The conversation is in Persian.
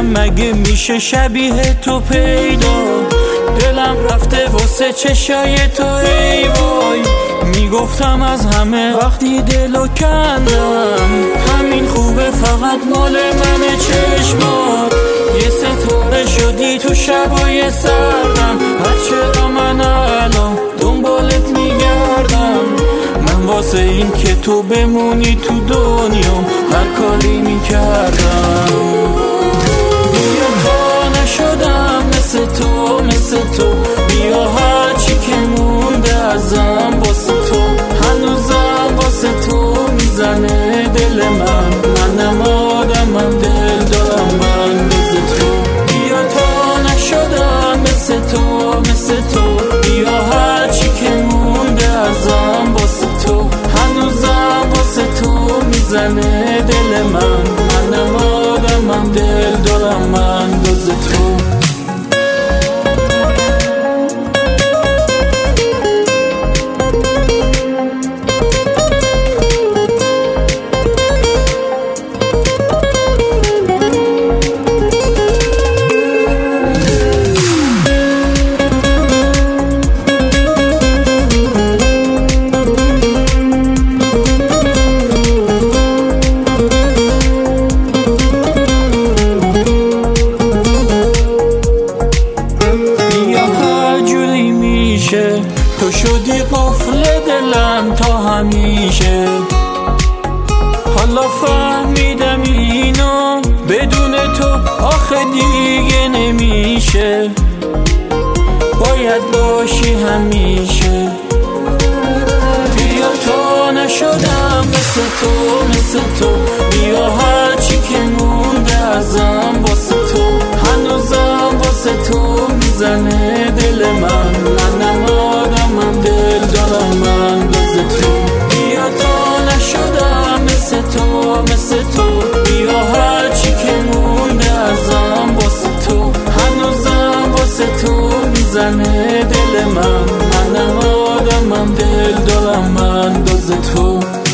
مگه میشه شبیه تو پیدا؟ دلم رفته واسه چشای تو ای وای. میگفتم از همه وقتی دلو کندم، همین خوبه فقط مال من چشمات. یه ستاره شدی تو شبای سردم، پس چرا من الان دنبالت میگردم؟ من واسه این که تو بمونی تو دنیام هر کاری میکردم. بیا تا نشدم مثل تو مثل تو، بیا هرچی که مونده ازم واسه تو. هنوزم واسه تو میزنه دل منم آدمم، دل دارم من بزه تو. بیا تا نشدم مثل تو مثل تو، بیا هرچی که مونده ازم واسه تو. هنوزم واسه تو میزنه دل منم آدمم، دل دارم من بزه تو. تو شدی قفل دلم تا همیشه، حالا فهمیدم اینو بدون تو آخه دیگه نمیشه. باید باشی همیشه. بیا تا نشدم مثل تو مثل تو، بیا هرچی که مونده ازم واسه تو. هنوزم واسه تو میزنه دل منم آدمم، دل دارم من بزه تو. بیا تا نشدم مثل تو مثل تو، بیا هرچی که مونده ازم واسه تو. هنوزم واسه تو میزنه دل منم آدمم، دل دارم من بزه تو.